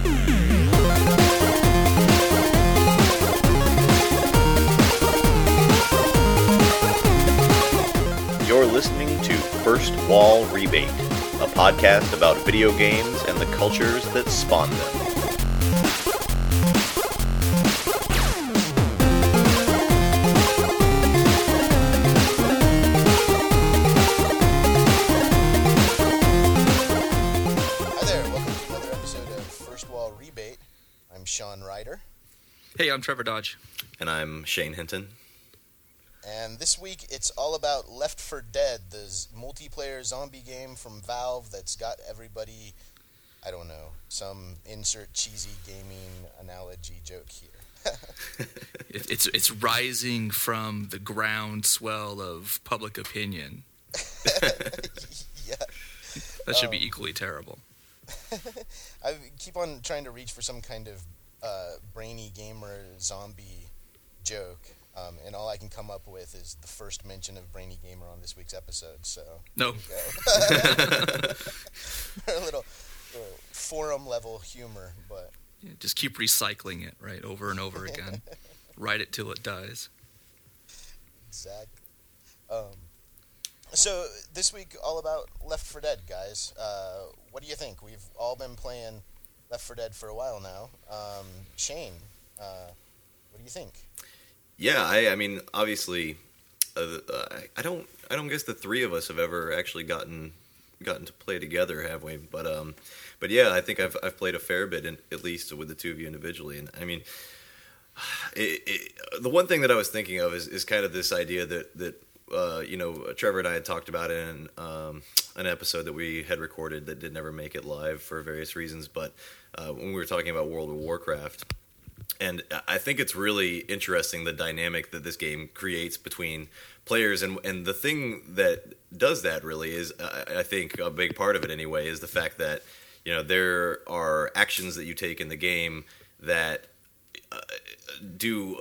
You're listening to First Wall Rebate, a podcast about video games and the cultures that spawn them. Hi there, welcome to another episode of First Wall Rebate. I'm Sean Ryder. Hey, I'm Trevor Dodge. And I'm Shane Hinton. And this week, it's all about Left 4 Dead, the multiplayer zombie game from Valve that's got everybody, I don't know, some insert cheesy gaming analogy joke here. It's rising from the groundswell of public opinion. Yeah. That should be equally terrible. I keep on trying to reach for some kind of brainy gamer zombie joke. And all I can come up with is the first mention of Brainy Gamer on this week's episode. So No. A little forum level humor, but Yeah, just keep recycling it, right, over and over again. Write it till it dies. exactly. So this week all about Left 4 Dead, guys. What do you think? We've all been playing Left 4 Dead for a while now. Shane, what do you think? Yeah, I mean, obviously, I don't guess the three of us have ever actually gotten to play together, have we? But yeah, I think I've played a fair bit, at least with the two of you individually. And I mean, the one thing that I was thinking of is kind of this idea that Trevor and I had talked about in an episode that we had recorded that did never make it live for various reasons. But when we were talking about World of Warcraft. And I think it's really interesting the dynamic that this game creates between players, and the thing that does that really is, I think a big part of it anyway, is the fact that there are actions that you take in the game that do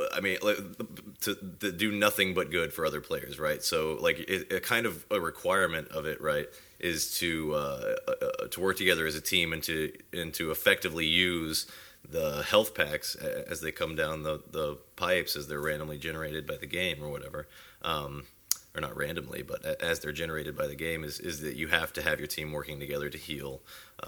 nothing but good for other players, right? So like a kind of a requirement of it, right, is to work together as a team and to effectively use the health packs as they come down the pipes as they're randomly generated by the game or whatever, or not randomly, but as they're generated by the game, is that you have to have your team working together to heal,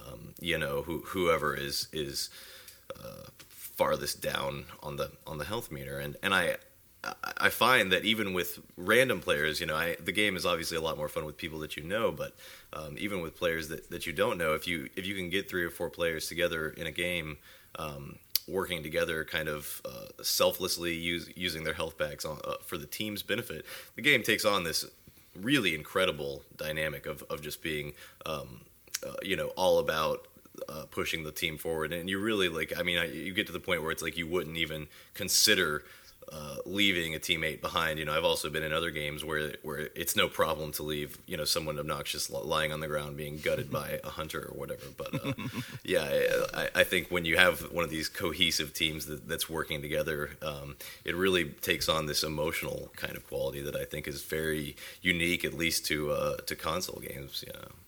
whoever is farthest down on the health meter, and I find that even with random players, the game is obviously a lot more fun with people that you know, but even with players that you don't know, if you can get 3 or 4 players together in a game, working together, kind of selflessly using their health packs for the team's benefit, the game takes on this really incredible dynamic of just being, all about pushing the team forward. And you really you get to the point where it's like you wouldn't even consider leaving a teammate behind. I've also been in other games where it's no problem to leave, someone obnoxious lying on the ground being gutted by a hunter or whatever. But yeah, I think when you have one of these cohesive teams that's working together, it really takes on this emotional kind of quality that I think is very unique, at least to console games.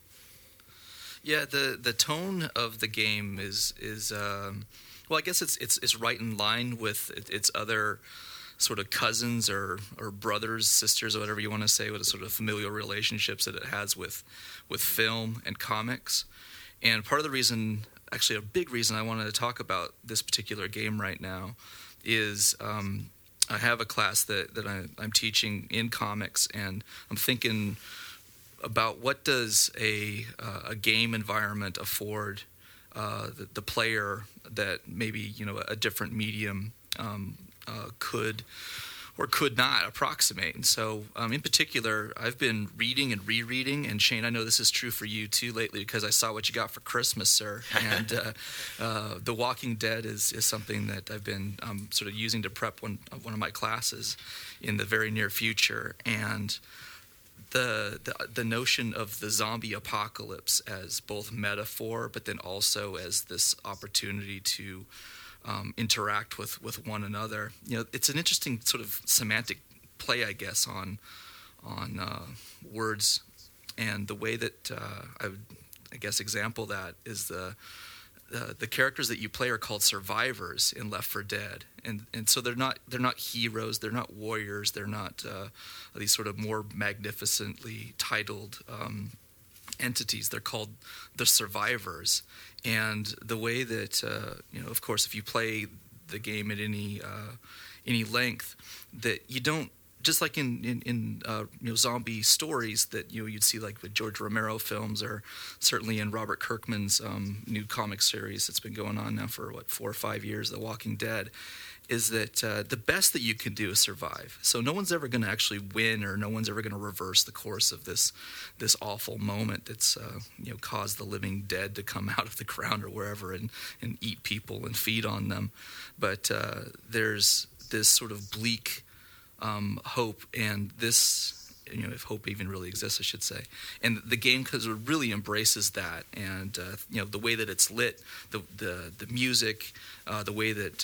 Yeah, the tone of the game is well, I guess it's right in line with its other sort of cousins or brothers, sisters, or whatever you want to say, with the sort of familial relationships that it has with film and comics. And part of the reason, actually a big reason I wanted to talk about this particular game right now is I have a class that I'm teaching in comics, and I'm thinking about what does a game environment afford the player that maybe a different medium could or could not approximate. And so in particular, I've been reading and rereading, and Shane, I know this is true for you too lately because I saw what you got for Christmas, sir. And The Walking Dead is something that I've been sort of using to prep one of my classes in the very near future. And the notion of the zombie apocalypse as both metaphor, but then also as this opportunity to interact with one another. It's an interesting sort of semantic play, I guess, on words, and the way that I would, I guess, example that is the characters that you play are called survivors in Left 4 Dead, and so they're not heroes, they're not warriors, they're not these sort of more magnificently titled entities. They're called the survivors, and the way that of course, if you play the game at any length, that you don't. Just like in zombie stories that you'd see like with George Romero films, or certainly in Robert Kirkman's new comic series that's been going on now for 4 or 5 years, The Walking Dead, is that the best that you can do is survive. So no one's ever going to actually win, or no one's ever going to reverse the course of this awful moment that's caused the living dead to come out of the ground or wherever and eat people and feed on them. But there's this sort of bleak hope, and this, if hope even really exists, I should say. And the game really embraces that, and the way that it's lit, the music, the way that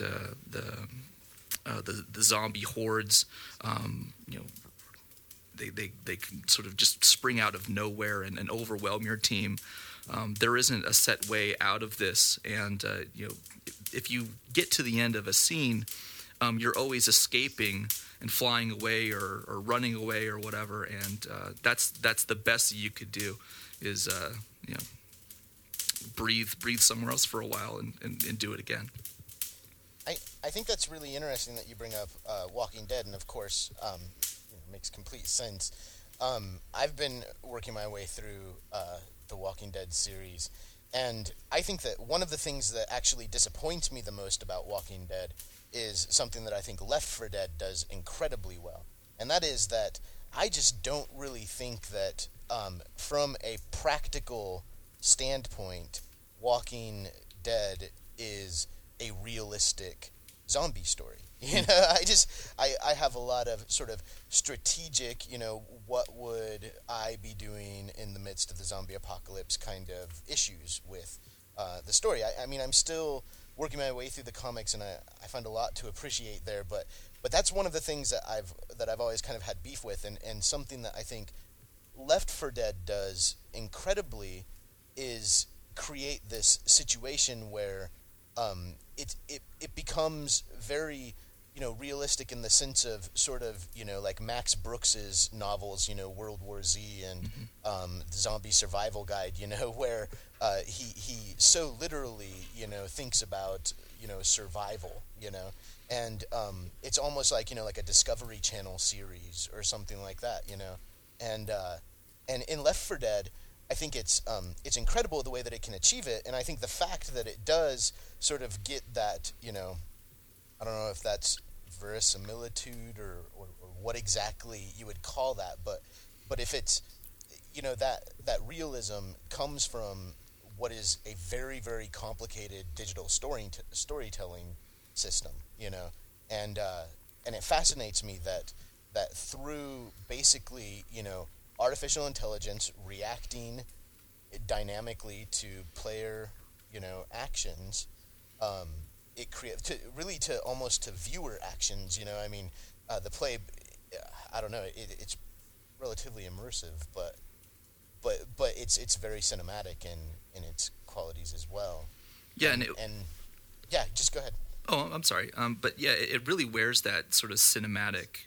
the zombie hordes, they can sort of just spring out of nowhere and overwhelm your team. There isn't a set way out of this, and if you get to the end of a scene, you're always escaping and flying away or running away or whatever, and that's the best that you could do is breathe somewhere else for a while and do it again. I think that's really interesting that you bring up Walking Dead, and of course it makes complete sense. I've been working my way through the Walking Dead series, and I think that one of the things that actually disappoints me the most about Walking Dead is something that I think Left 4 Dead does incredibly well. And that is that I just don't really think that from a practical standpoint, Walking Dead is a realistic zombie story. I have a lot of sort of strategic, what would I be doing in the midst of the zombie apocalypse kind of issues with the story. I mean, I'm still working my way through the comics, and I find a lot to appreciate there, but that's one of the things that I've always kind of had beef with, and something that I think Left 4 Dead does incredibly is create this situation where it becomes very realistic in the sense of sort of like Max Brooks's novels, World War Z and the Zombie Survival Guide, where he so literally thinks about survival, and it's almost like like a Discovery Channel series or something like that, and in Left 4 Dead, I think it's incredible the way that it can achieve it, and I think the fact that it does sort of get that I don't know if that's verisimilitude or what exactly you would call that, but if it's that realism comes from what is a very, very complicated digital storytelling system, and it fascinates me that through basically artificial intelligence reacting dynamically to player actions, it creates to almost to viewer actions. I mean, the play, I don't know, it's relatively immersive, but it's very cinematic in its qualities as well. Yeah, and yeah, just go ahead. Oh, I'm sorry. But yeah, it really wears that sort of cinematic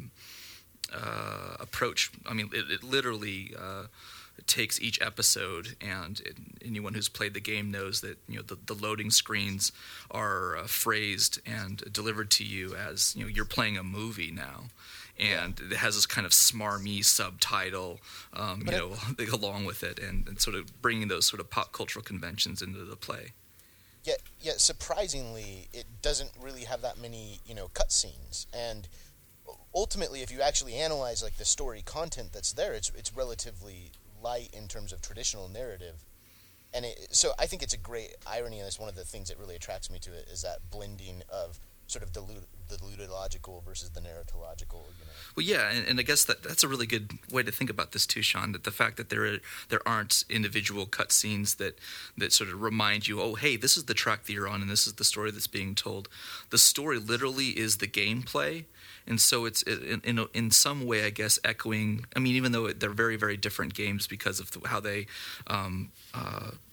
approach. I mean, it literally takes each episode, and anyone who's played the game knows that the loading screens are phrased and delivered to you as you're playing a movie now, and it has this kind of smarmy subtitle, along with it, and sort of bringing those sort of pop cultural conventions into the play. Yet surprisingly, it doesn't really have that many cutscenes, and ultimately, if you actually analyze like the story content that's there, it's relatively light in terms of traditional narrative, and so I think it's a great irony, and it's one of the things that really attracts me to it is that blending of sort of the ludological versus the narratological. Well, yeah, and I guess that's a really good way to think about this too, Sean. That the fact that there aren't individual cutscenes that sort of remind you, oh, hey, this is the track that you're on, and this is the story that's being told. The story literally is the gameplay. And so it's in some way, I guess, echoing. I mean, even though they're very, very different games because of how they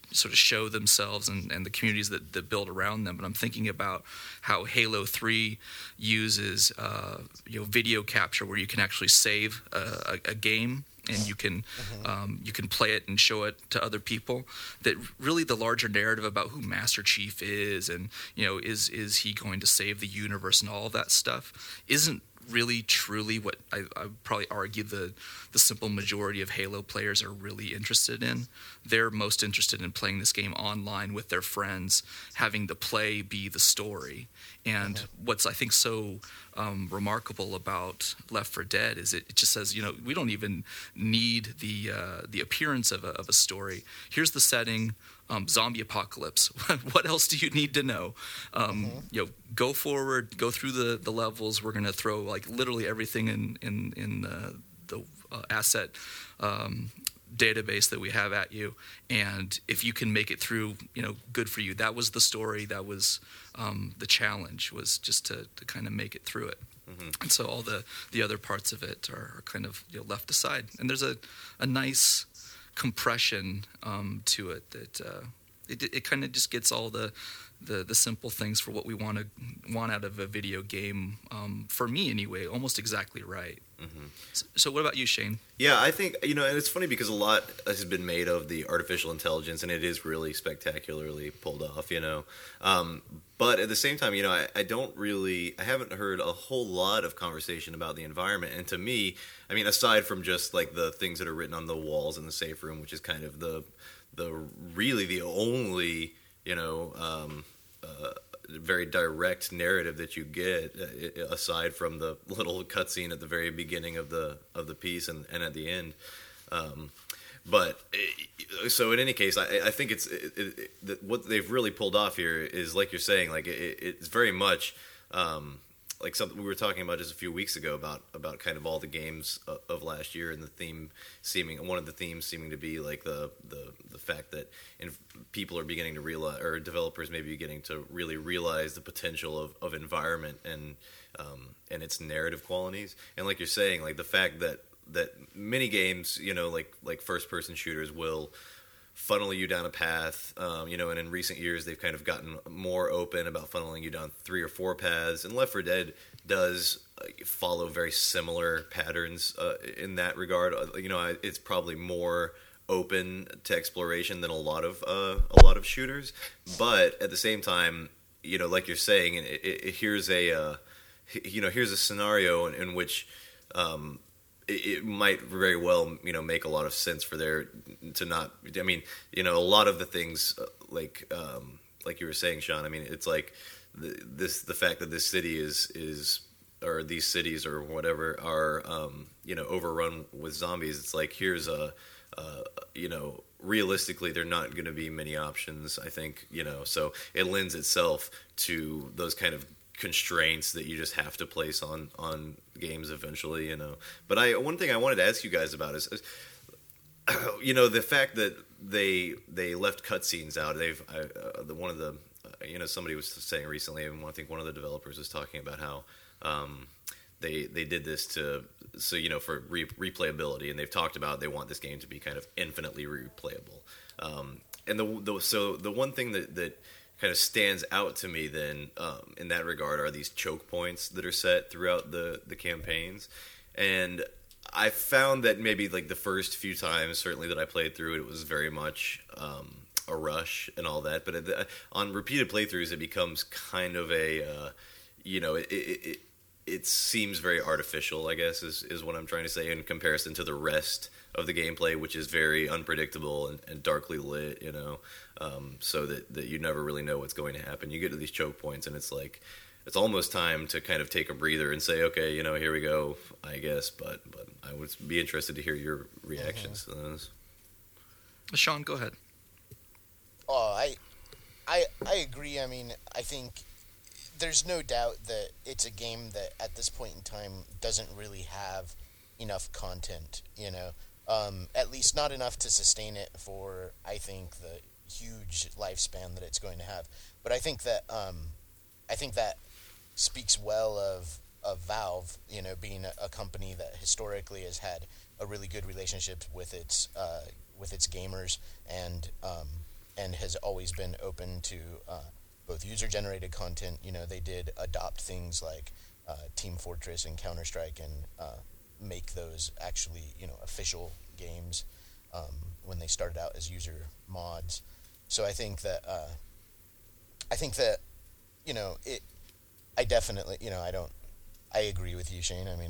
sort of show themselves and the communities that build around them. But I'm thinking about how Halo 3 uses video capture, where you can actually save a game and you can play it and show it to other people. That really the larger narrative about who Master Chief is, and is he going to save the universe and all of that stuff isn't really truly what I probably argue the simple majority of Halo players are really interested in. They're most interested in playing this game online with their friends, having the play be the story. And what's I think so remarkable about Left 4 Dead is it just says, we don't even need the appearance of a story. Here's the setting. Zombie apocalypse. What else do you need to know? Go forward, go through the levels. We're going to throw literally everything in the asset database that we have at you, and if you can make it through, good for you. That was the story. That was the challenge, was just to kind of make it through it. And so all the other parts of it are kind of left aside. And there's a nice compression to it that it kind of just gets all the simple things for what we want out of a video game, for me anyway, almost exactly right. So what about you, Shane? Yeah, I think, and it's funny because a lot has been made of the artificial intelligence, and it is really spectacularly pulled off, But at the same time, I haven't heard a whole lot of conversation about the environment. And to me, aside from just the things that are written on the walls in the safe room, which is kind of the really the only, very direct narrative that you get, aside from the little cutscene at the very beginning of the piece and at the end. So in any case, I think what they've really pulled off here is, like you're saying, it's very much like something we were talking about just a few weeks ago about kind of all the games of last year, and one of the themes seeming to be the fact that people are beginning to realize, or developers may be beginning to really realize the potential of environment and its narrative qualities. And like you're saying, the fact that many games, like first person shooters will funnel you down a path, and in recent years they've kind of gotten more open about funneling you down 3 or 4 paths, and Left 4 Dead does follow very similar patterns in that regard. It's probably more open to exploration than a lot of shooters, but at the same time, like you're saying, here's a scenario in which it might very well, make a lot of sense for there to not. A lot of the things, like you were saying, Sean. It's the fact that this city is or these cities or whatever are, overrun with zombies. It's here's realistically, there are not going to be many options. I think, so it lends itself to those kind of constraints that you just have to place on games eventually, But one thing I wanted to ask you guys about is the fact that they left cutscenes out. Somebody was saying recently, and I think one of the developers was talking about how they did this for replayability, and they've talked about they want this game to be kind of infinitely replayable. And the one thing that kind of stands out to me then in that regard are these choke points that are set throughout the campaigns. And I found that maybe the first few times, certainly that I played through it was very much a rush and all that. But on repeated playthroughs, it becomes kind of a, it seems very artificial, I guess, is what I'm trying to say, in comparison to the rest of the gameplay, which is very unpredictable and darkly lit, so that you never really know what's going to happen. You get to these choke points, and it's it's almost time to kind of take a breather and say, okay, here we go, I guess. But I would be interested to hear your reactions to those. Sean, go ahead. Oh, I agree. I think there's no doubt that it's a game that at this point in time doesn't really have enough content, at least not enough to sustain it for, I think, the huge lifespan that it's going to have. But I think that speaks well of Valve, being a company that historically has had a really good relationship with its gamers, and and has always been open to both user-generated content. They did adopt things like Team Fortress and Counter-Strike and make those actually, official games when they started out as user mods. So I think that I definitely, I agree with you, Shane. I mean,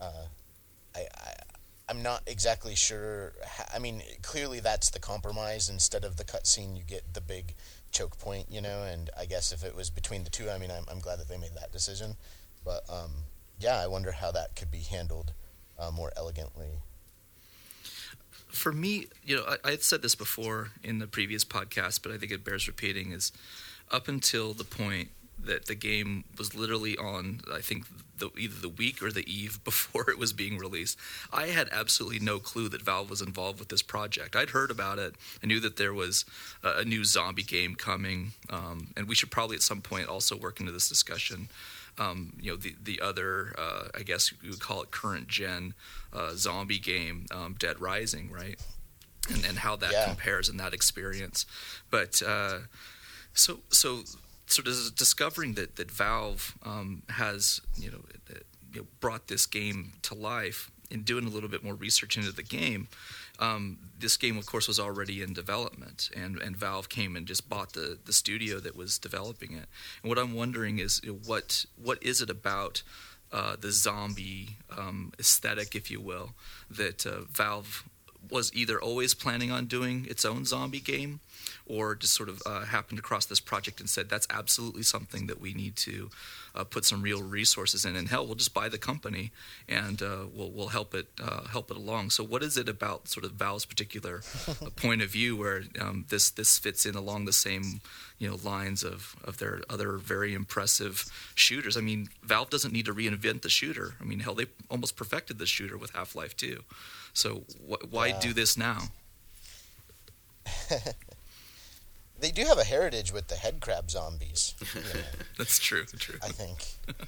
I'm not exactly sure. Clearly that's the compromise. Instead of the cutscene, you get the big choke point, and I guess if it was between the two, I'm glad that they made that decision. But, I wonder how that could be handled more elegantly. For me, I had said this before in the previous podcast, but I think it bears repeating, is up until the point that the game was literally on, I think, either the week or the eve before it was being released, I had absolutely no clue that Valve was involved with this project. I'd heard about it. I knew that there was a new zombie game coming, and we should probably at some point also work into this discussion. The other, I guess you would call it current gen zombie game, Dead Rising, right? And how that compares in that experience. But so discovering that Valve has brought this game to life and doing a little bit more research into the game. This game, of course, was already in development, and Valve came and just bought the studio that was developing it. And what I'm wondering is, what is it about the zombie aesthetic, if you will, that Valve was either always planning on doing its own zombie game, or just sort of happened across this project and said, that's absolutely something that we need to put some real resources in. And hell, we'll just buy the company and we'll help it along. So what is it about sort of Valve's particular point of view where this fits in along the same lines of their other very impressive shooters? I mean, Valve doesn't need to reinvent the shooter. I mean, hell, they almost perfected the shooter with Half-Life 2. So why do this now? They do have a heritage with the headcrab zombies. That's true. I think.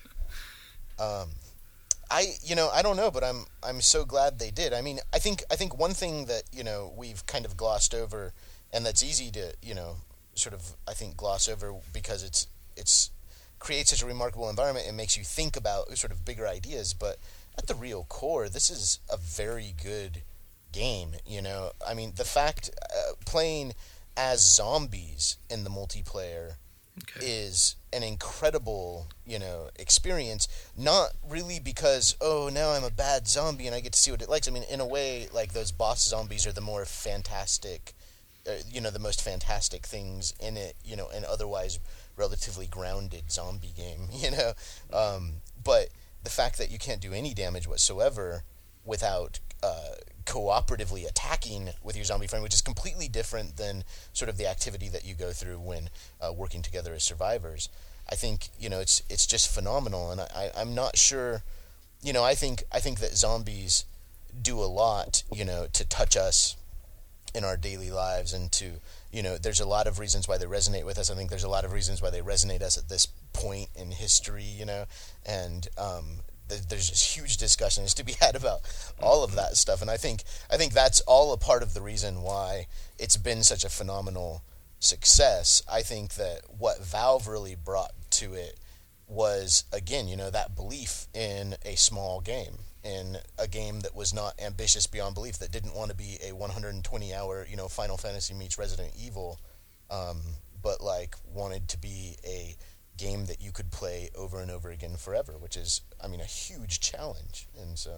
I don't know, but I'm so glad they did. I mean, I think one thing that we've kind of glossed over, and that's easy to sort of I think gloss over because it's creates such a remarkable environment and makes you think about sort of bigger ideas. But at the real core, this is a very good game. I mean, the fact playing as zombies in the multiplayer is an incredible, experience. Not really because, now I'm a bad zombie and I get to see what it likes. I mean, in a way, like those boss zombies are the more fantastic, the most fantastic things in it, an otherwise relatively grounded zombie game, But the fact that you can't do any damage whatsoever without cooperatively attacking with your zombie friend, which is completely different than sort of the activity that you go through when working together as survivors. I think it's just phenomenal, and I'm not sure. I think that zombies do a lot, to touch us in our daily lives, and to there's a lot of reasons why they resonate with us. I think there's a lot of reasons why they resonate us at this point in history, and there's just huge discussions to be had about all of that stuff, and I think that's all a part of the reason why it's been such a phenomenal success. I think that what Valve really brought to it was, again, that belief in a small game, in a game that was not ambitious beyond belief, that didn't want to be a 120-hour, Final Fantasy meets Resident Evil, but wanted to be a game that you could play over and over again forever, which is, a huge challenge. And so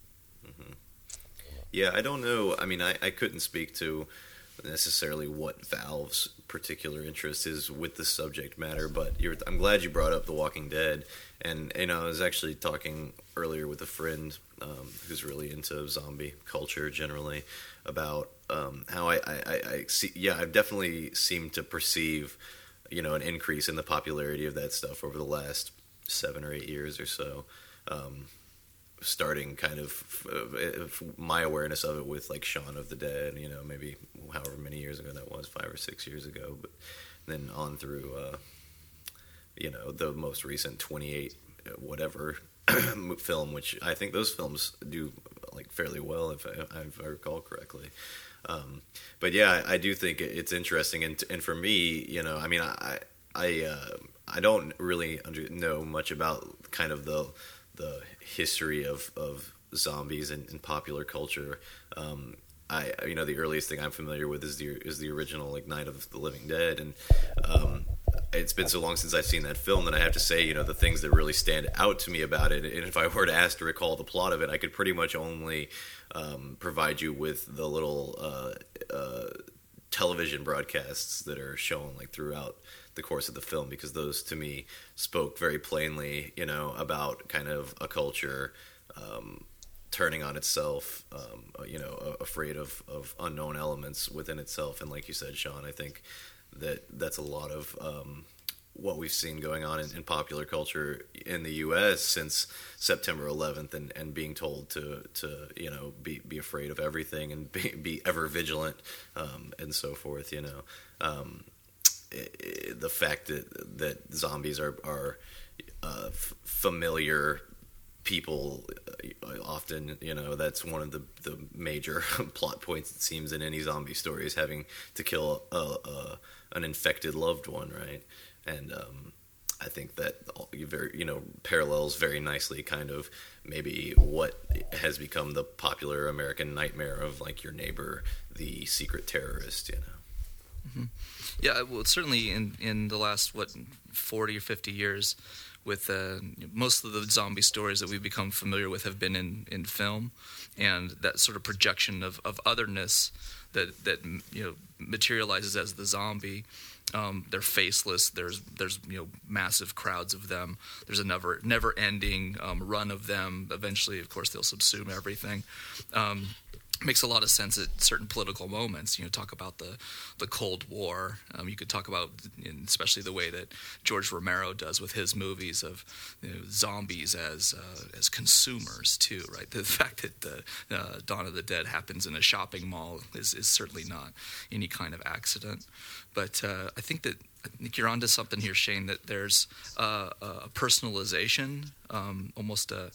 yeah, I don't know. I mean, I couldn't speak to necessarily what Valve's particular interest is with the subject matter, but I'm glad you brought up The Walking Dead. And I was actually talking earlier with a friend who's really into zombie culture generally about how I see. Yeah, I've definitely seemed to perceive an increase in the popularity of that stuff over the last 7 or 8 years or so. Starting kind of my awareness of it with Shaun of the Dead, maybe however many years ago that was, 5 or 6 years ago, but then on through, the most recent 28 whatever film, which I think those films do fairly well if I recall correctly. But yeah, I do think it's interesting, and for me, I mean, I don't really know much about kind of the history of zombies in popular culture. The earliest thing I'm familiar with is the original like Night of the Living Dead, and it's been so long since I've seen that film that I have to say, the things that really stand out to me about it, and if I were to ask to recall the plot of it, I could pretty much only provide you with the little television broadcasts that are shown like throughout the course of the film, because those to me spoke very plainly, about kind of a culture turning on itself, afraid of unknown elements within itself. And like you said, Sean, I think that's a lot of what we've seen going on in popular culture in the U.S. since September 11th, and being told to be afraid of everything and be ever vigilant, and so forth. The fact that zombies are familiar people, often, that's one of the major plot points, it seems, in any zombie story, is having to kill an infected loved one, right? And I think that parallels very nicely kind of maybe what has become the popular American nightmare of like your neighbor, the secret terrorist, Mm-hmm. Yeah, well, certainly in the last 40 or 50 years, with most of the zombie stories that we've become familiar with have been in film, and that sort of projection of otherness that materializes as the zombie. They're faceless. There's massive crowds of them. There's a never-ending run of them. Eventually, of course, they'll subsume everything. Makes a lot of sense at certain political moments. Talk about the Cold War. You could talk about, especially the way that George Romero does with his movies of zombies as consumers too, right? The fact that Dawn of the Dead happens in a shopping mall is certainly not any kind of accident. But I think you're onto something here, Shane. That there's a personalization, almost a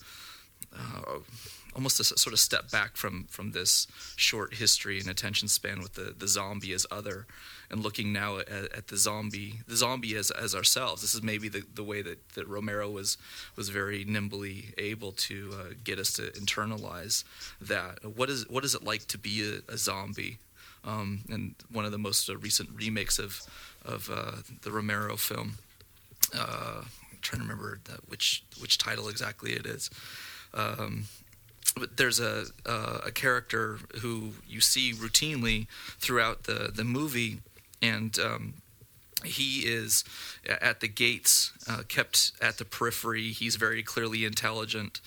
sort of step back from this short history and attention span with the zombie as other, and looking now at the zombie as ourselves. This is maybe the way that Romero was very nimbly able to get us to internalize that. What is it like to be a zombie? And one of the most recent remakes of the Romero film. I'm trying to remember which title exactly it is. But there's a character who you see routinely throughout the movie, and he is at the gates, kept at the periphery. He's very clearly intelligent.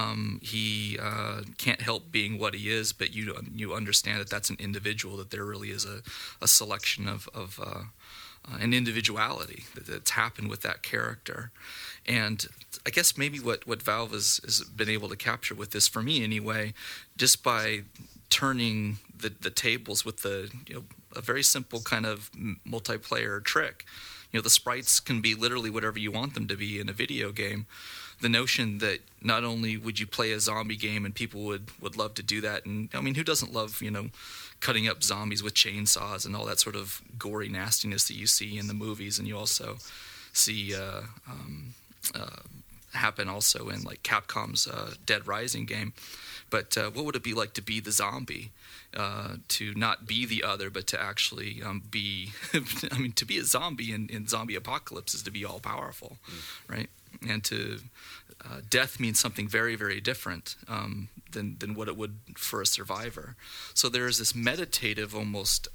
He can't help being what he is, but you understand that that's an individual, that there really is a selection of an individuality that's happened with that character. And I guess maybe what Valve has been able to capture with this, for me anyway, just by turning the tables with a very simple kind of multiplayer trick. The sprites can be literally whatever you want them to be in a video game. The notion that not only would you play a zombie game and people would love to do that, and I mean, who doesn't love cutting up zombies with chainsaws and all that sort of gory nastiness that you see in the movies, and you also see happen also in like Capcom's Dead Rising game. But what would it be like to be the zombie? To not be the other, but to actually be I mean, to be a zombie in zombie apocalypse is to be all powerful, right? And to death means something very, very different than what it would for a survivor. So there is this meditative almost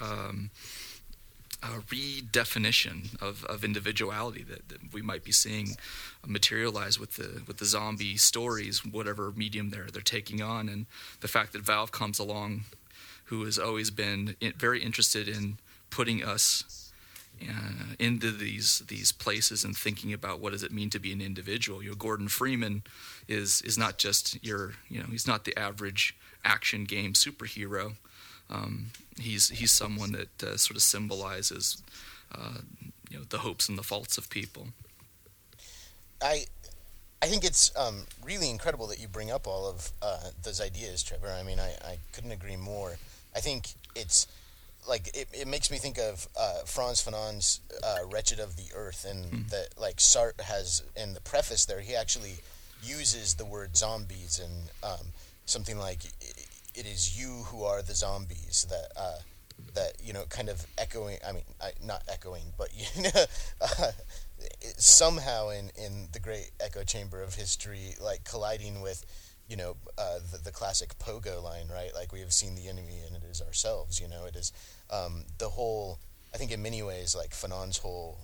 redefinition of individuality that we might be seeing materialize with the zombie stories, whatever medium they're taking on. And the fact that Valve comes along, who has always been very interested in putting us into these places and thinking about what does it mean to be an individual. Gordon Freeman is not just he's not the average action game superhero. He's someone that sort of symbolizes the hopes and the faults of people. I think it's really incredible that you bring up all of those ideas, Trevor. I mean, I couldn't agree more. I think it's like it makes me think of Frantz Fanon's Wretched of the Earth, and that like Sartre has in the preface there, he actually uses the word zombies, and something like it is you who are the zombies, that kind of echoing, not echoing, but somehow in the great echo chamber of history, like colliding with the classic Pogo line, right? Like, we have seen the enemy and it is ourselves. It is the whole, I think in many ways, like Fanon's whole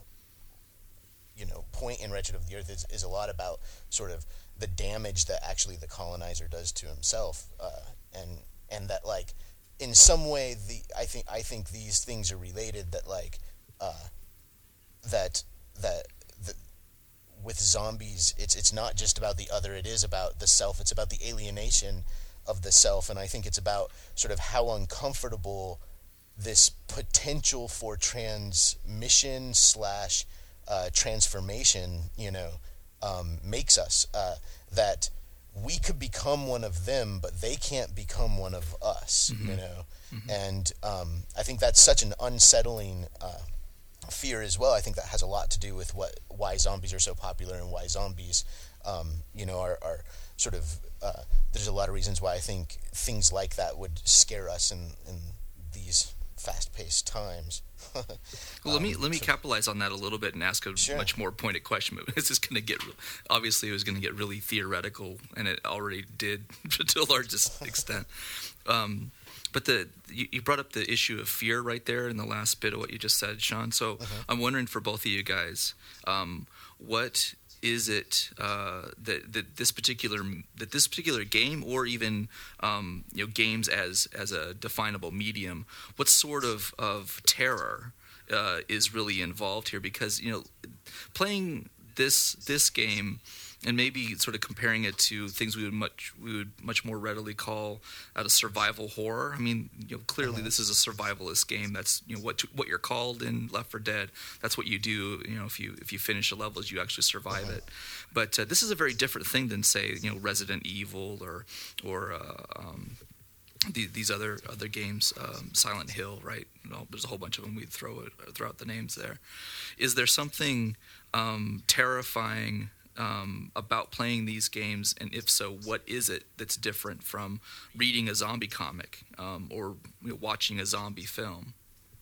point in Wretched of the Earth is a lot about sort of the damage that actually the colonizer does to himself, and that, like, in some way, I think these things are related. That like that with zombies, it's not just about the other; it is about the self. It's about the alienation of the self, and I think it's about sort of how uncomfortable this potential for transmission / transformation, makes us. That we could become one of them, but they can't become one of us, And I think that's such an unsettling fear as well. I think that has a lot to do with why zombies are so popular, and why zombies, are sort of. There's a lot of reasons why I think things like that would scare us in these fast-paced times. Well, let me capitalize on that a little bit and ask a much more pointed question. But this is going to get, obviously, it was going to get really theoretical, and it already did to a largest extent. But you brought up the issue of fear right there in the last bit of what you just said, Sean. So I'm wondering for both of you guys, what is it that this particular game, or even games as a definable medium, what sort of terror is really involved here? Because playing this game, and maybe sort of comparing it to things we would much more readily call a survival horror. I mean, clearly this is a survivalist game. That's what you're called in Left 4 Dead. That's what you do. If you finish a level, is you actually survive it. But this is a very different thing than, say, Resident Evil or these other games, Silent Hill, right? There's a whole bunch of them. We throw out the names there. Is there something terrifying about playing these games, and if so, what is it that's different from reading a zombie comic or watching a zombie film?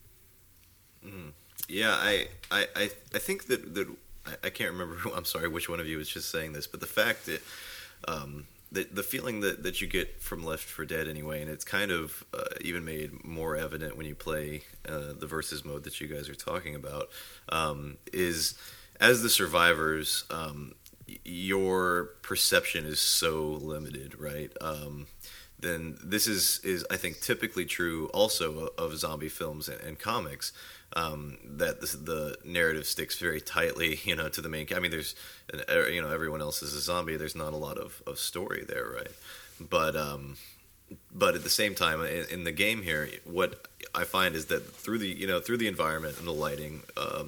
Yeah, I think that I can't remember I'm sorry which one of you was just saying this, but the fact that the feeling that you get from Left 4 Dead anyway, and it's kind of even made more evident when you play the versus mode that you guys are talking about, is as the survivors, your perception is so limited, right? Then this is I think typically true also of zombie films and comics, that the narrative sticks very tightly, to the main. I mean, there's, everyone else is a zombie. There's not a lot of story there, right? But at the same time, in the game here, what I find is that through the environment and the lighting,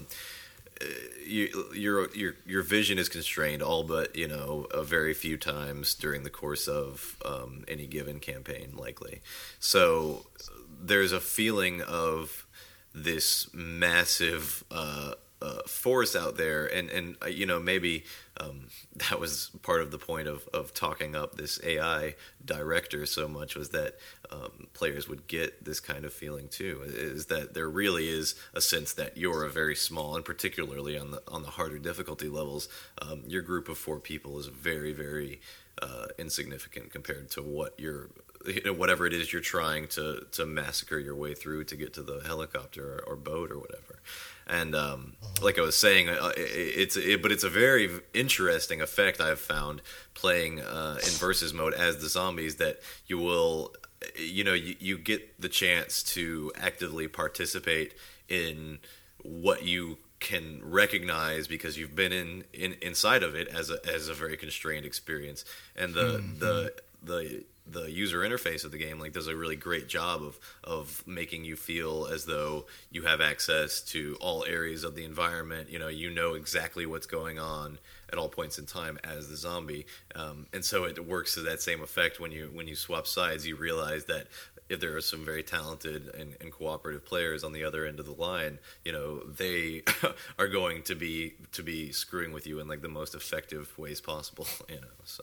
your vision is constrained all but a very few times during the course of any given campaign, likely. So there's a feeling of this massive force out there, and maybe that was part of the point of talking up this AI director so much, was that players would get this kind of feeling too, is that there really is a sense that you're a very small, and particularly on the harder difficulty levels, your group of 4 people is very, very insignificant compared to what whatever it is you're trying to massacre your way through to get to the helicopter or boat or whatever. And like I was saying, it's a very interesting effect I've found playing in versus mode as the zombies, that you will, you get the chance to actively participate in what you can recognize because you've been inside of it as a very constrained experience, and the user interface of the game does a really great job of making you feel as though you have access to all areas of the environment. You know exactly what's going on at all points in time as the zombie, and so it works to that same effect when you swap sides. You realize that if there are some very talented and cooperative players on the other end of the line, they are going to be screwing with you in like the most effective ways possible. So.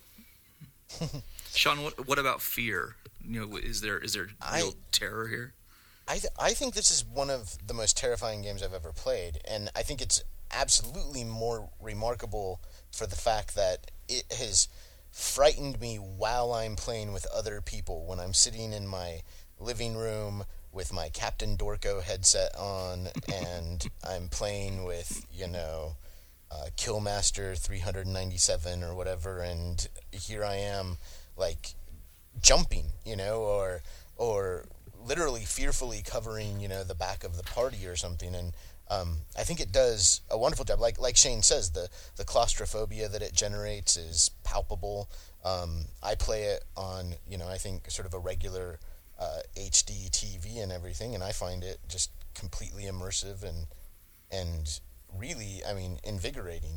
Sean, what about fear? Is there real terror here? I think this is one of the most terrifying games I've ever played, and I think it's absolutely more remarkable for the fact that it has frightened me while I'm playing with other people. When I'm sitting in my living room with my Captain Dorko headset on and I'm playing with, Killmaster 397 or whatever, and here I am, like, jumping, or literally fearfully covering, the back of the party or something, and I think it does a wonderful job. Like Shane says, the claustrophobia that it generates is palpable. I play it on, I think sort of a regular HD TV and everything, and I find it just completely immersive and really, invigorating.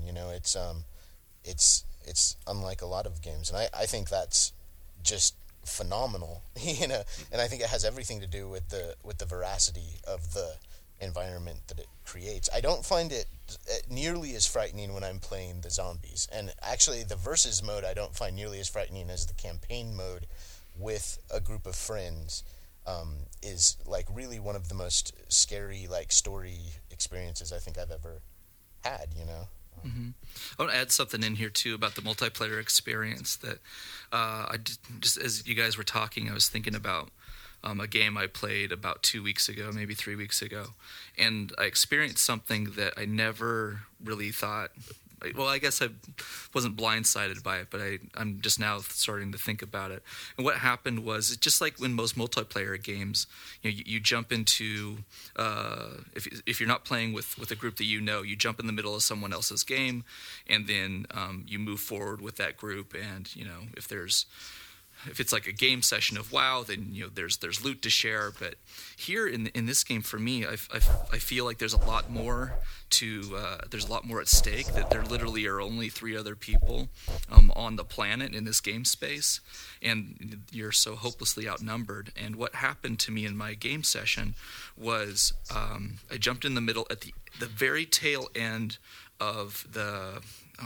It's unlike a lot of games, and I think that's just phenomenal. And I think it has everything to do with the veracity of the environment that it creates. I don't find it nearly as frightening when I'm playing the zombies, and actually the versus mode I don't find nearly as frightening as the campaign mode with a group of friends. Is like really one of the most scary like story experiences I think I've ever had. Mm-hmm. I want to add something in here too about the multiplayer experience that just as you guys were talking, I was thinking about a game I played about 2 weeks ago, maybe 3 weeks ago, and I experienced something that I never really thought. Well, I guess I wasn't blindsided by it, but I'm just now starting to think about it. And what happened was, just like in most multiplayer games, you jump into if you're not playing with a group that you jump in the middle of someone else's game, and then you move forward with that group. And if it's like a game session of WoW, then there's loot to share. But here in this game, for me, I feel like there's a lot more there's a lot more at stake. That there literally are only 3 other people on the planet in this game space, and you're so hopelessly outnumbered. And what happened to me in my game session was I jumped in the middle at the very tail end of the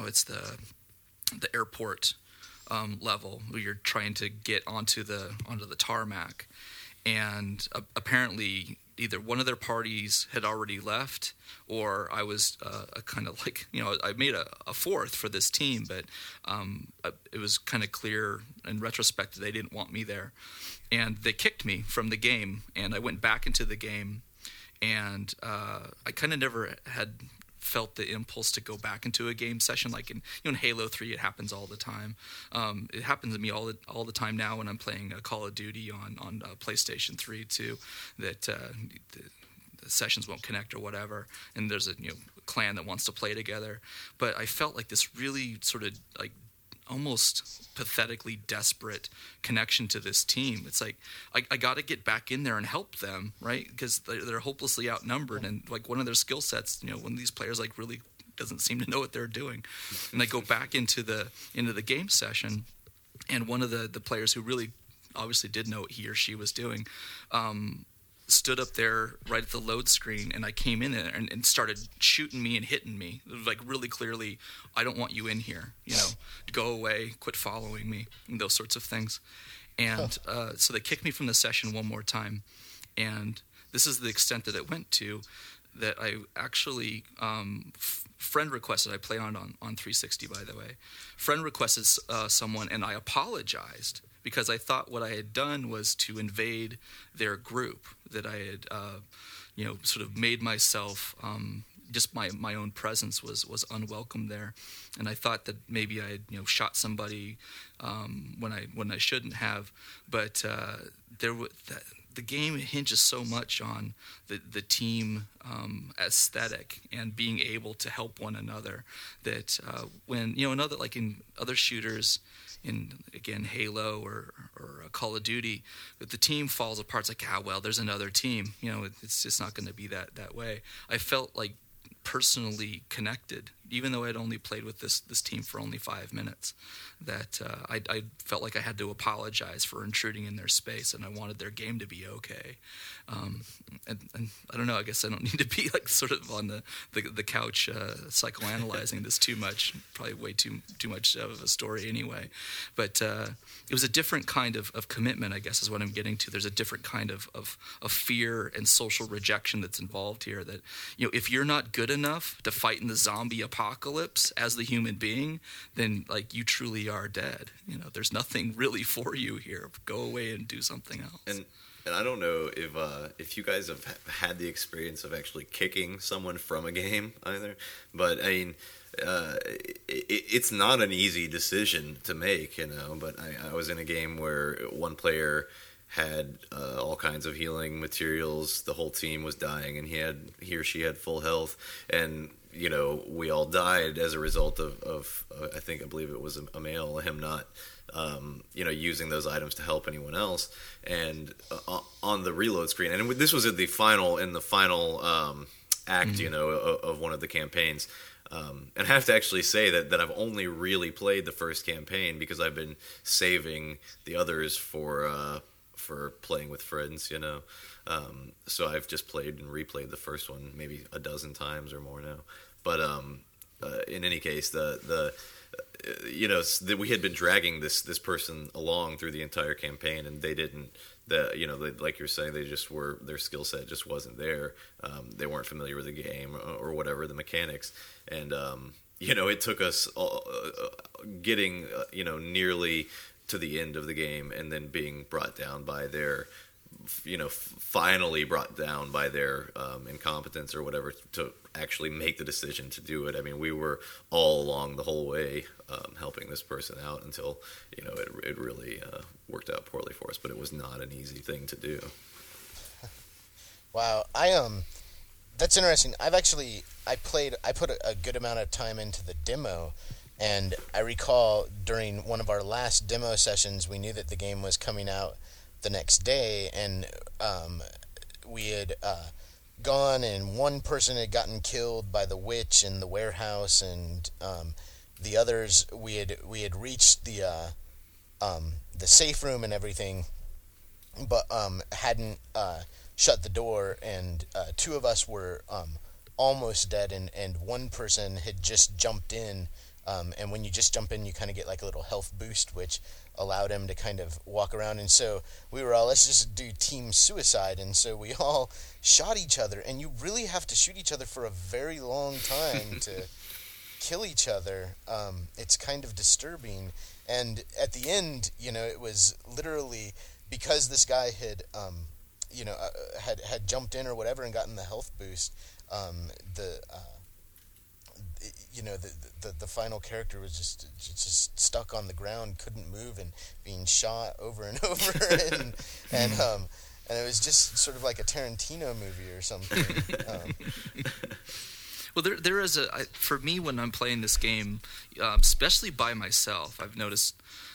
airport level where you're trying to get onto the tarmac, and apparently either one of their parties had already left, or I was a kind of like I made a fourth for this team, but it was kind of clear in retrospect that they didn't want me there, and they kicked me from the game, and I went back into the game, and I kind of never had felt the impulse to go back into a game session. Like in Halo 3, it happens all the time. It happens to me all the time now when I'm playing Call of Duty on PlayStation 3 too, that the sessions won't connect or whatever, and there's a clan that wants to play together. But I felt like this really sort of like almost pathetically desperate connection to this team. It's like I got to get back in there and help them, right? Because they're hopelessly outnumbered, and like one of their skill sets, one of these players like really doesn't seem to know what they're doing, and they go back into the game session, and one of the players who really obviously did know what he or she was doing stood up there right at the load screen, and I came in there and started shooting me and hitting me. It was like really clearly, I don't want you in here, go away, quit following me, and those sorts of things. And so they kicked me from the session one more time, and this is the extent that it went to, that I actually friend requested. I play on 360, by the way. Friend requested someone, and I apologized because I thought what I had done was to invade their group, that I had sort of made myself just my own presence was unwelcome there, and I thought that maybe I had shot somebody when I shouldn't have, but the game hinges so much on the team aesthetic and being able to help one another that when another, like in other shooters, in again Halo or Call of Duty, if the team falls apart, it's like there's another team. It's just not going to be that way. I felt like personally connected even though I'd only played with this team for only 5 minutes, that I felt like I had to apologize for intruding in their space, and I wanted their game to be okay. And I don't know. I guess I don't need to be like sort of on the couch psychoanalyzing this too much. Probably way too much of a story anyway. But it was a different kind of commitment, I guess, is what I'm getting to. There's a different kind of fear and social rejection that's involved here. That, if you're not good enough to fight in the zombie apocalypse as the human being, then like you truly are dead. There's nothing really for you here. Go away and do something else. And I don't know if you guys have had the experience of actually kicking someone from a game either, but I mean, it's not an easy decision to make, But I was in a game where one player had all kinds of healing materials. The whole team was dying, and he or she had full health, and we all died as a result of I believe it was a male, him not using those items to help anyone else. And on the reload screen, and this was in the final act, of one of the campaigns. And I have to actually say that I've only really played the first campaign because I've been saving the others for playing with friends, So I've just played and replayed the first one maybe a dozen times or more now. But in any case, we had been dragging this person along through the entire campaign, and they didn't. Like you're saying, their skill set just wasn't there. They weren't familiar with the game or whatever, the mechanics, and it took us getting nearly to the end of the game, and then being brought down by their finally brought down by their incompetence or whatever to actually make the decision to do it. I mean, we were all along the whole way helping this person out until it really worked out poorly for us. But it was not an easy thing to do. Wow, that's interesting. I put a good amount of time into the demo. And I recall during one of our last demo sessions, we knew that the game was coming out the next day, and we had gone, and one person had gotten killed by the witch in the warehouse, and the others, we had reached the safe room and everything, but hadn't shut the door, and two of us were almost dead, and one person had just jumped in. And when you just jump in, you kind of get like a little health boost, which allowed him to kind of walk around. And so we were all, let's just do team suicide. And so we all shot each other. And you really have to shoot each other for a very long time to kill each other. It's kind of disturbing. And at the end, it was literally because this guy had, had jumped in or whatever and gotten the health boost. The final character was just stuck on the ground, couldn't move, and being shot over and over, and it was just sort of like a Tarantino movie or something. Well, there is for me when I'm playing this game, especially by myself, I've noticed.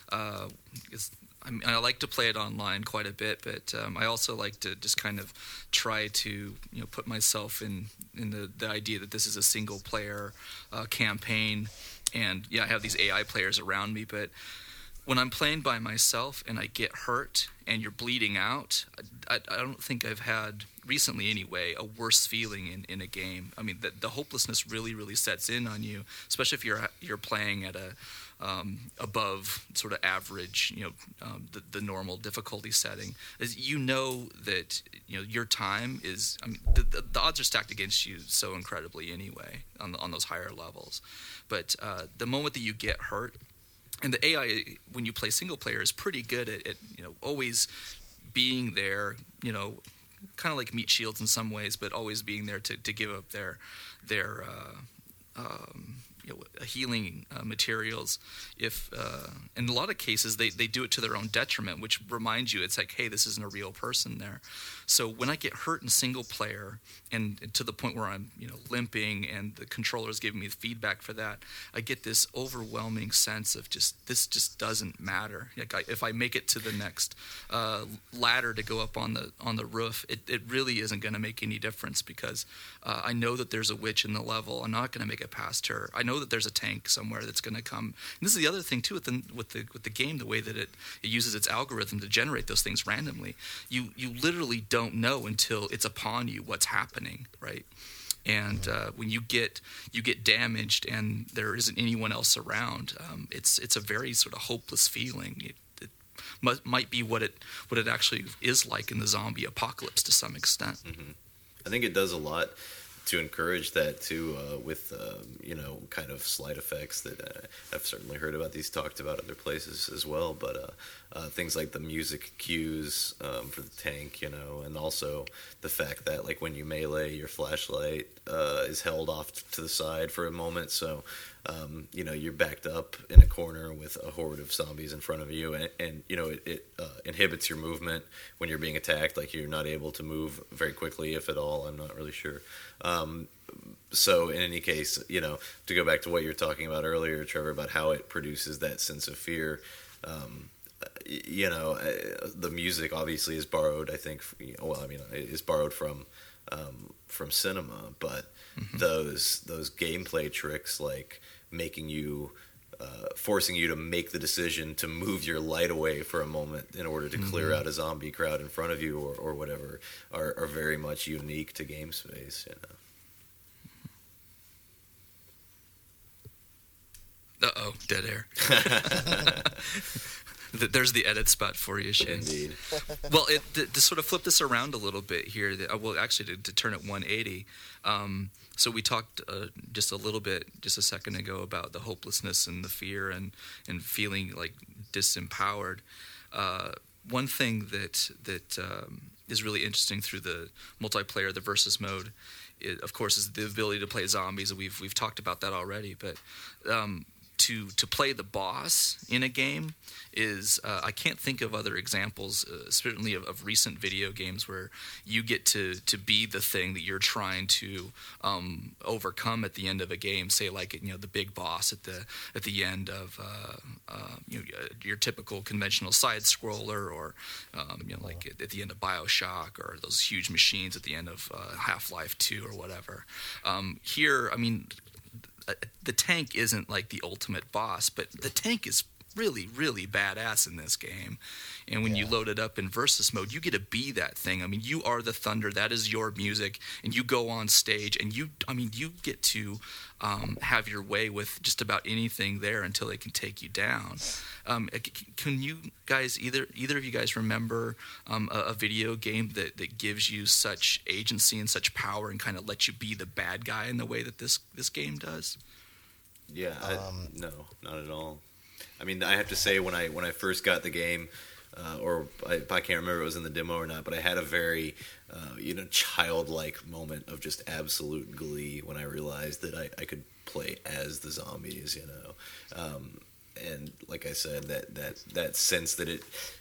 I like to play it online quite a bit, but I also like to just kind of try to put myself in the idea that this is a single player campaign, and I have these AI players around me. But when I'm playing by myself and I get hurt and you're bleeding out, I don't think I've had recently anyway a worse feeling in a game. I mean, the hopelessness really sets in on you, especially if you're playing at a above sort of average, the normal difficulty setting, is that your time is. I mean, the odds are stacked against you so incredibly anyway on those higher levels, but the moment that you get hurt, and the AI when you play single player is pretty good at always being there, kind of like meat shields in some ways, but always being there to give up their healing materials. If in a lot of cases they do it to their own detriment, which reminds you it's like, hey, this isn't a real person there. So when I get hurt in single player and to the point where I'm limping and the controller is giving me feedback for that, I get this overwhelming sense of this just doesn't matter. Like if I make it to the next ladder to go up on the roof, it really isn't going to make any difference because I know that there's a witch in the level. I'm not going to make it past her. I know that there's a tank somewhere that's going to come. And this is the other thing too with the game, the way that it uses its algorithm to generate those things randomly. You literally don't know until it's upon you what's happening, right? And when you get damaged and there isn't anyone else around, it's a very sort of hopeless feeling. It might be what it actually is like in the zombie apocalypse to some extent. Mm-hmm. I think it does a lot to encourage that too, with kind of slight effects that I've certainly heard about these talked about other places as well. But things like the music cues for the tank, and also the fact that like when you melee, your flashlight is held off to the side for a moment, so you're backed up in a corner with a horde of zombies in front of you, and it inhibits your movement when you're being attacked. Like you're not able to move very quickly, if at all. I'm not really sure. So in any case, to go back to what you were talking about earlier, Trevor, about how it produces that sense of fear, the music obviously is borrowed, I think, is borrowed from cinema, but mm-hmm. those gameplay tricks like making you, forcing you to make the decision to move your light away for a moment in order to clear mm-hmm. out a zombie crowd in front of you or whatever are very much unique to game space, Uh-oh, dead air. There's the edit spot for you, Shane. Indeed. Well, to sort of flip this around a little bit here, actually to turn it 180. So we talked just a second ago about the hopelessness and the fear and feeling like disempowered. One thing that is really interesting through the multiplayer, the versus mode, of course, is the ability to play zombies. We've talked about that already, but to play the boss in a game is I can't think of other examples, certainly of recent video games where you get to be the thing that you're trying to overcome at the end of a game. Say like the big boss at the end of your typical conventional side scroller, or like at the end of BioShock, or those huge machines at the end of Half-Life 2 or whatever. Here, I mean, the tank isn't like the ultimate boss, but the tank is really, really badass in this game. And when you load it up in versus mode, you get to be that thing. I mean, you are the thunder. That is your music. And you go on stage, and you get to have your way with just about anything there until they can take you down. Can you guys, either of you guys, remember a video game that gives you such agency and such power and kind of lets you be the bad guy in the way that this game does? Yeah, no, not at all. I mean, I have to say, when I first got the game, I can't remember if it was in the demo or not, but I had a very, childlike moment of just absolute glee when I realized that I could play as the zombies, and like I said, that sense that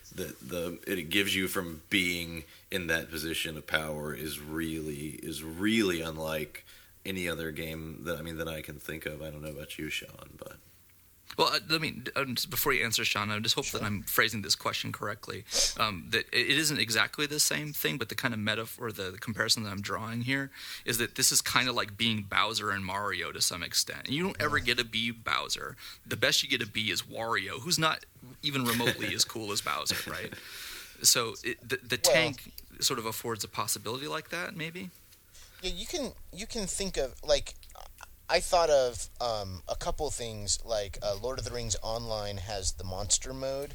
it gives you from being in that position of power is really unlike any other game that I can think of. I don't know about you, Sean, but. Well, before you answer, Sean, I just hope that I'm phrasing this question correctly. That it isn't exactly the same thing, but the kind of metaphor, the comparison that I'm drawing here is that this is kind of like being Bowser and Mario to some extent. And you don't ever get to be Bowser. The best you get to be is Wario, who's not even remotely as cool as Bowser, right? So the tank sort of affords a possibility like that, maybe? Yeah, you can think of, like, I thought of a couple things, like Lord of the Rings Online has the monster mode,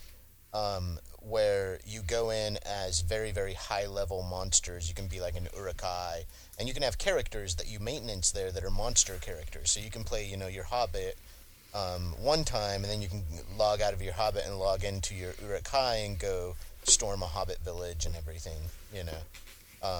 where you go in as very, very high-level monsters. You can be like an Uruk-hai, and you can have characters that you maintenance there that are monster characters. So you can play, your Hobbit one time, and then you can log out of your Hobbit and log into your Uruk-hai and go storm a Hobbit village and everything,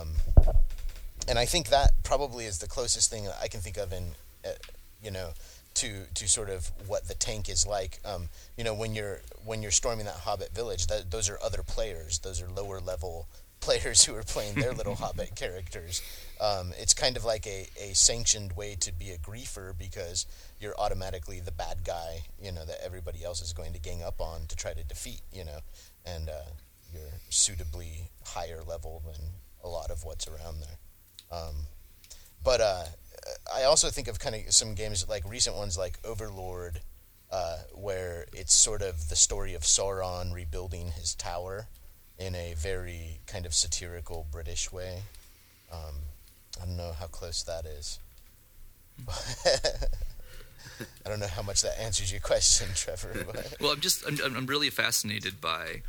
And I think that probably is the closest thing I can think of in, to sort of what the tank is like. When you're storming that Hobbit village, those are other players. Those are lower level players who are playing their little Hobbit characters. It's kind of like a sanctioned way to be a griefer because you're automatically the bad guy, that everybody else is going to gang up on to try to defeat, and you're suitably higher level than a lot of what's around there. But I also think of kind of some games like recent ones like Overlord, where it's sort of the story of Sauron rebuilding his tower in a very kind of satirical British way. I don't know how close that is. I don't know how much that answers your question, Trevor. But. Well, I'm really fascinated by,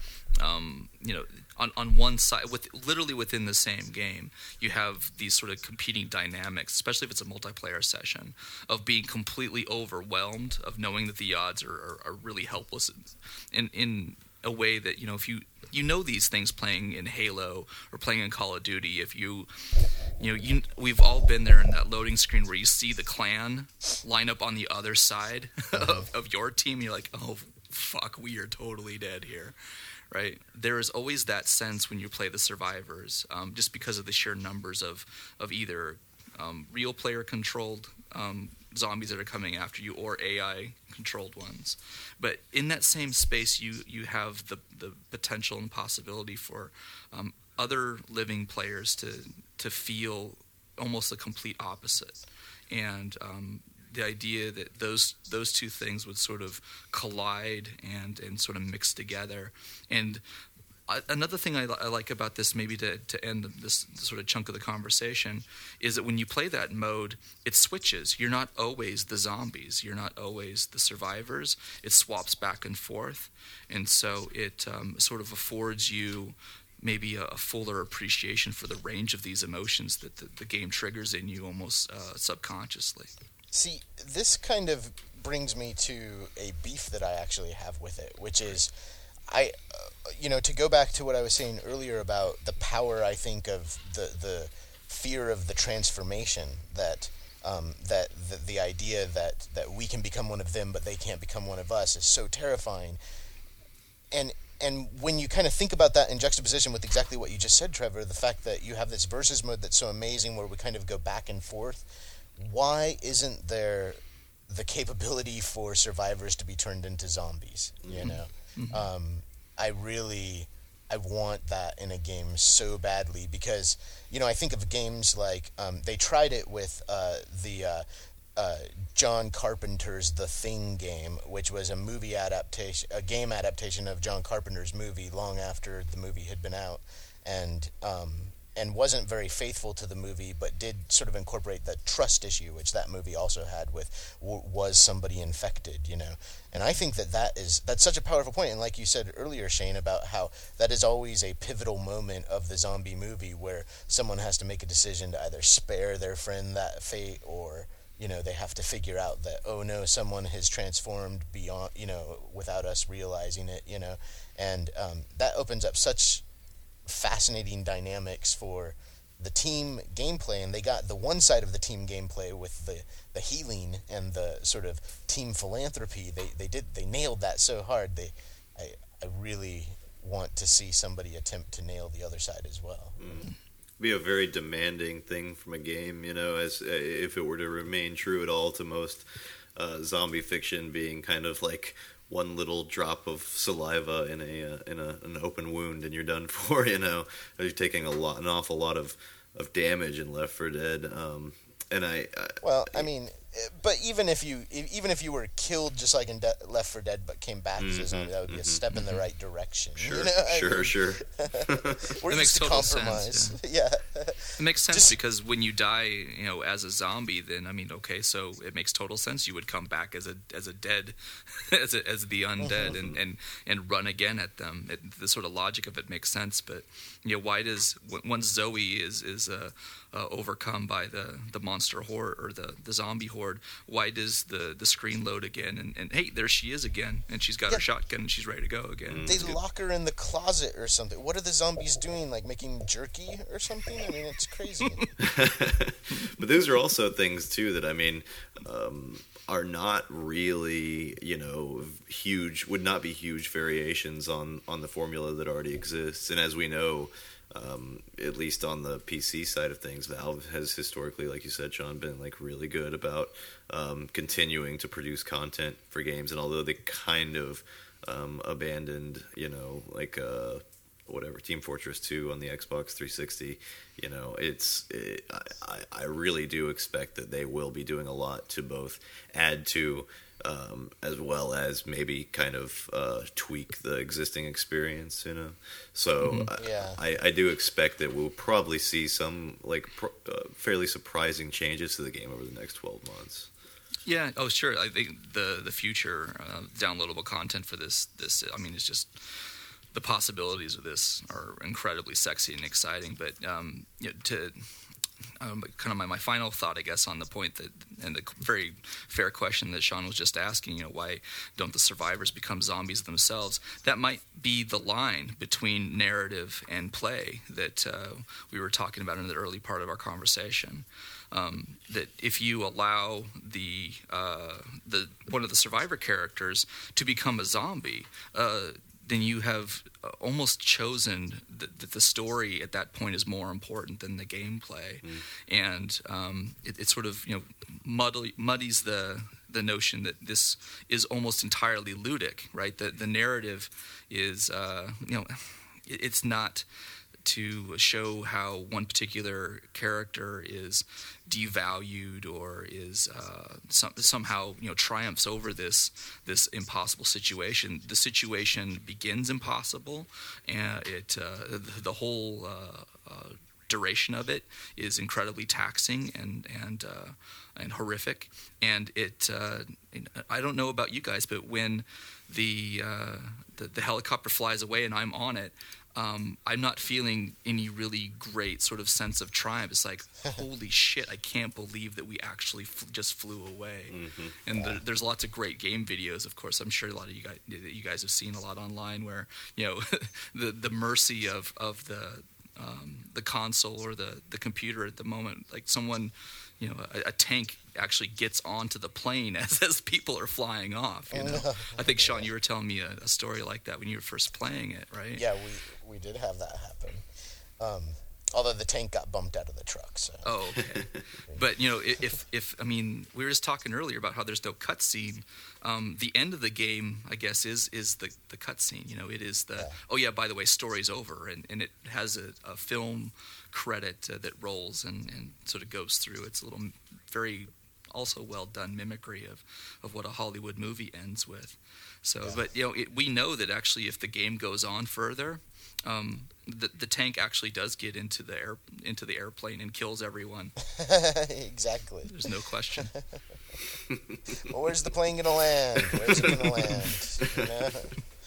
on one side, literally within the same game, you have these sort of competing dynamics, especially if it's a multiplayer session, of being completely overwhelmed, of knowing that the odds are really helpless, in a way that if you these things playing in Halo or playing in Call of Duty. If we've all been there in that loading screen where you see the clan line up on the other side of your team. You're like, oh fuck, we are totally dead here, right? There is always that sense when you play the survivors, just because of the sheer numbers of either real player controlled zombies that are coming after you or AI controlled ones. But in that same space, you have the potential and possibility for other living players to feel almost the complete opposite. And the idea that those two things would sort of collide and sort of mix together. And another thing I like about this, maybe to end this sort of chunk of the conversation, is that when you play that mode, it switches. You're not always the zombies. You're not always the survivors. It swaps back and forth. And so it sort of affords you maybe a fuller appreciation for the range of these emotions that the game triggers in you almost subconsciously. See, this kind of brings me to a beef that I actually have with it, which is to go back to what I was saying earlier about the power, I think, of the fear of the transformation, that the idea that we can become one of them but they can't become one of us is so terrifying. And when you kind of think about that in juxtaposition with exactly what you just said, Trevor, the fact that you have this versus mode that's so amazing where we kind of go back and forth, why isn't there the capability for survivors to be turned into zombies, Mm-hmm. I want that in a game so badly because, I think of games like, they tried it with the John Carpenter's The Thing game, which was a game adaptation of John Carpenter's movie long after the movie had been out, and wasn't very faithful to the movie, but did sort of incorporate the trust issue, which that movie also had with was somebody infected, And I think that's such a powerful point. And like you said earlier, Shane, about how that is always a pivotal moment of the zombie movie where someone has to make a decision to either spare their friend that fate or, they have to figure out that, oh no, someone has transformed beyond, without us realizing it, And that opens up such fascinating dynamics for the team gameplay, and they got the one side of the team gameplay with the healing and the sort of team philanthropy. They nailed that so hard. I really want to see somebody attempt to nail the other side as well. Be a very demanding thing from a game, as if it were to remain true at all to most zombie fiction, being kind of like one little drop of saliva in an open wound and you're done for. You're taking an awful lot of damage in Left 4 Dead. But even if you were killed just like in Left 4 Dead but came back as a zombie, that would be a step in the right direction. Sure. We're it makes total compromise. sense. Yeah. It makes sense because when you die, as a zombie, then so it makes total sense. You would come back as a dead, as the undead, and run again at them. The sort of logic of it makes sense. But why does once Zoe is overcome by the monster horde or the zombie horde, Horde, why does the screen load again? And hey, there she is again, and she's got her shotgun and she's ready to go again. They lock her in the closet or something. What are the zombies doing? Like making jerky or something? I mean, it's crazy. But those are also things too that are not really, huge, would not be huge variations on the formula that already exists. And as we know, at least on the PC side of things, Valve has historically, like you said, Sean, been like really good about continuing to produce content for games. And although they kind of abandoned, Team Fortress 2 on the Xbox 360, I really do expect that they will be doing a lot to both add to as well as maybe kind of tweak the existing experience, So I do expect that we'll probably see some fairly surprising changes to the game over the next 12 months. Yeah. Oh, sure. I think the future downloadable content for this. I mean, it's just the possibilities of this are incredibly sexy and exciting. But kind of my final thought, I guess, on the point that, and the very fair question that Sean was just asking, why don't the survivors become zombies themselves? That might be the line between narrative and play that we were talking about in the early part of our conversation. That if you allow the one of the survivor characters to become a zombie, then you have almost chosen that the story at that point is more important than the gameplay, and it sort of muddies the notion that this is almost entirely ludic, right? The narrative is it's not to show how one particular character is devalued or is somehow triumphs over this impossible situation. The situation begins impossible, and the whole duration of it is incredibly taxing and horrific. And I don't know about you guys, but when the helicopter flies away and I'm on it, I'm not feeling any really great sort of sense of triumph. It's like, holy shit, I can't believe that we actually just flew away. And there's lots of great game videos, of course. I'm sure a lot of you guys have seen a lot online where, the mercy of the console or the computer at the moment, like someone, a tank actually gets onto the plane as people are flying off. I think, Sean, you were telling me a story like that when you were first playing it, right? Yeah, we did have that happen. Although the tank got bumped out of the truck. So. Oh, okay. But if I mean, we were just talking earlier about how there's no cutscene. The end of the game, I guess, is the cutscene. It is the oh yeah, by the way, story's over, and it has a film credit that rolls and sort of goes through. It's a little very also well done mimicry of what a Hollywood movie ends with. So, but we know that actually, if the game goes on further, the tank actually does get into the airplane and kills everyone. Exactly. There's no question. Well, where's the plane gonna land? Where's it gonna land?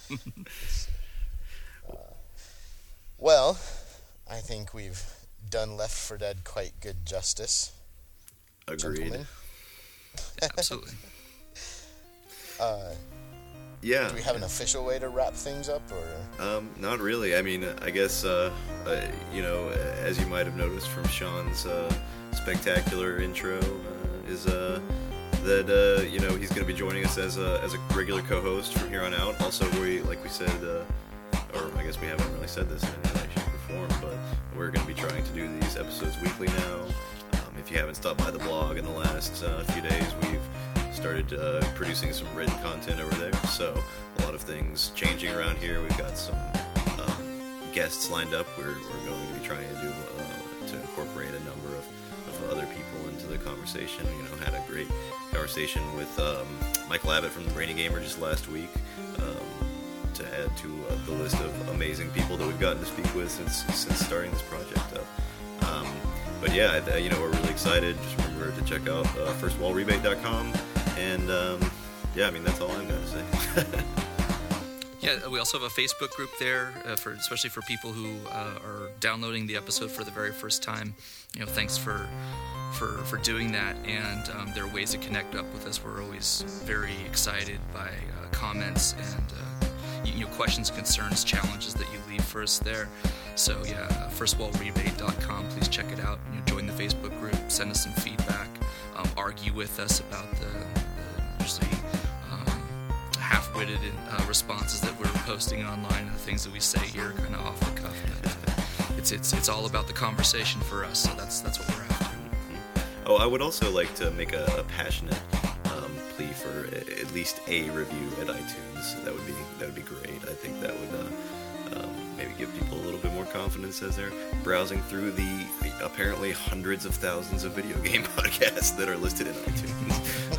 Well, I think we've done Left 4 Dead quite good justice. Agreed. Gentlemen. Absolutely. Yeah. Do we have an official way to wrap things up, or? Not really. I mean, I guess as you might have noticed from Sean's spectacular intro, is that he's going to be joining us as a regular co-host from here on out. Also, like we said, or I guess we haven't really said this in any shape or form, but we're going to be trying to do these episodes weekly now. If you haven't stopped by the blog in the last few days, we've started producing some written content over there, so a lot of things changing around here. We've got some guests lined up. We're going to be trying to do to incorporate a number of other people into the conversation. Had a great conversation with Michael Abbott from the Brainy Gamer just last week, to add to the list of amazing people that we've gotten to speak with since starting this project up. But yeah, we're really excited. Just remember to check out firstwallrebate.com. And, that's all I'm going to say. Yeah, we also have a Facebook group there, especially for people who are downloading the episode for the very first time. Thanks for doing that, and there are ways to connect up with us. We're always very excited by comments and questions, concerns, challenges that you leave for us there. So yeah, firstwallrebate.com. Please check it out. Join the Facebook group. Send us some feedback. Argue with us about the usually half-witted responses that we're posting online and the things that we say here, kind of off the cuff. But, it's all about the conversation for us. So that's what we're after. Oh, I would also like to make a passionate plea for at least a review at iTunes. That would be great. I think that would maybe give people a little bit more confidence as they're browsing through the apparently hundreds of thousands of video game podcasts that are listed in iTunes.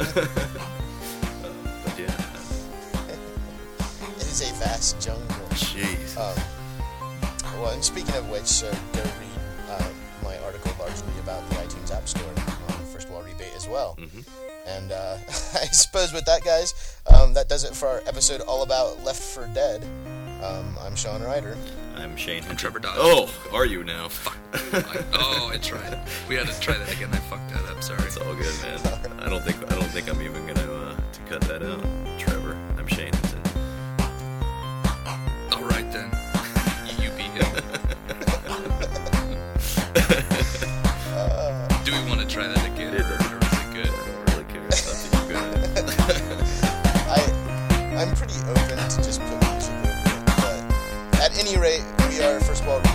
But yeah, it is a vast jungle. Jeez. Well, and speaking of which, go read my article largely about the iTunes App Store on First Wall Rebate as well. Mm-hmm. And I suppose with that, guys, that does it for our episode all about Left 4 Dead. I'm Sean Ryder. I'm Shane. I'm Trevor Dodge. Oh, are you now? Fuck. I tried. We had to try that again. I fucked that up. Sorry. It's all good, man. I don't think I'm even gonna to cut that out. Trevor. I'm Shane. All right then. You be him. Do we want to try that again, or is it good? I don't really care. It's up to you guys. I'm pretty open to just put music over it, but at any rate, we are First Wall